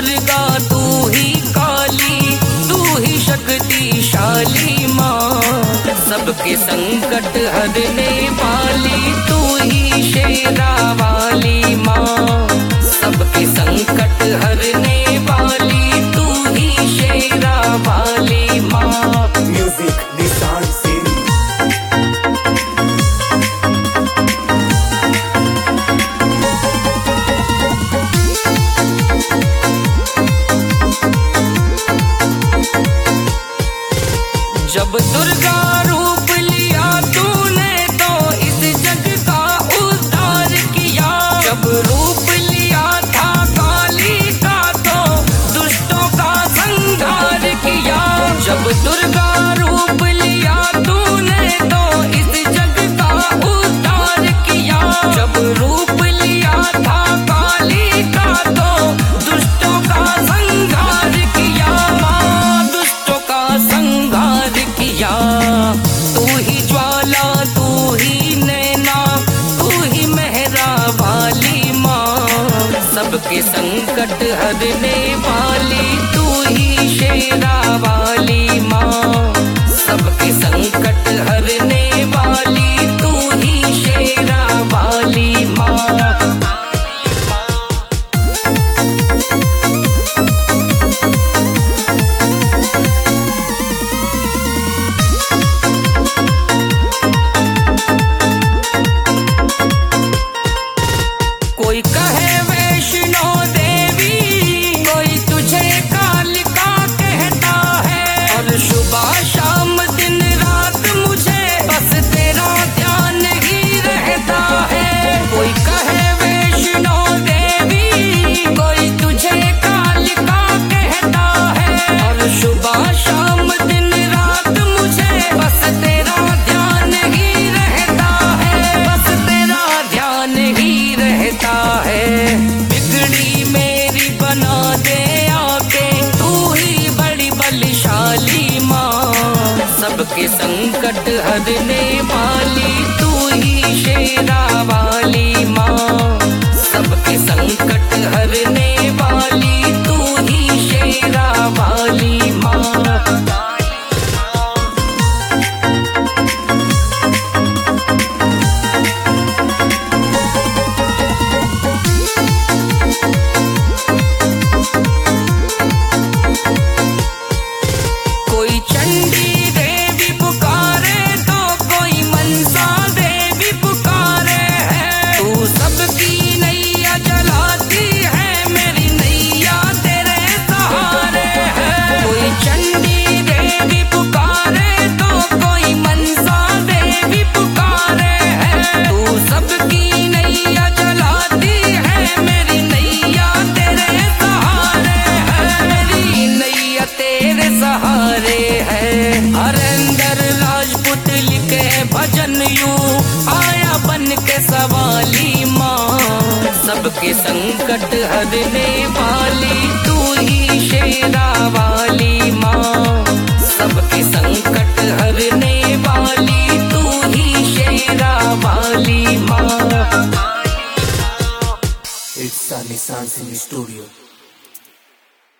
दुर्गा तू ही काली, तू ही शक्तिशाली माँ। सबके संकट हरने वाली तू ही शेरा वाली माँ। सबके संकट हरने वाली तू ही शेरा वाली माँ। म्यूजिक निशान सिंह। जब दुर्गा रूप लिया तूने तो इस जग का उद्धार किया। जब रूप लिया था काली का तो दुष्टों का संहार किया। जब दुर्गा रूप लिया तूने तो इस जग का उद्धार किया। जब रूप लिया था काली का तो दुष्टों का संहार किया। माँ दुष्टों का संहार किया। तू ही ज्वाला तू ही नैना तू ही मेहरा वाली माँ। सबके संकट हरने वाली तू ही शेरा वाली माँ। सबके संकट हरने वाली तू ही शेरा वाली माँ। कोई कहे वैष्णो देवी, कोई तुझे कालिका कहता है। और सुबह शाम दिन रात मुझे बस तेरा ध्यान ही रहता है। कोई कहे वैष्णो देवी, कोई तुझे कालिका कहता है। और सुबह शाम दिन रात मुझे बस तेरा ध्यान ही रहता है। बस तेरा ध्यान ही रहता है। बिगड़ी मेरी बना दे आके तू ही बड़ी बलशाली माँ। सबके संकट हरने वाली तू ही शेरा वाली माँ। सबके संकट हरने वाली तू ही शेरा वाली माँ। कोई चंडी देवी पुकारे तो कोई मनसा देवी पुकारे है। तू सबकी नैया जलाती है, मेरी नैया तेरे सहारे है। कोई चंडी देवी पुकारे तो कोई मनसा देवी पुकारे है। तू सबकी नैया जलाती है, मेरी नैया तेरे सहारे है। मेरी नैया तेरे सहारे है। हरेंद्र राजपूत लिखे भजन यूं आया बन के सवाली माँ। सबके संकट हरने वाली तू ही शेरा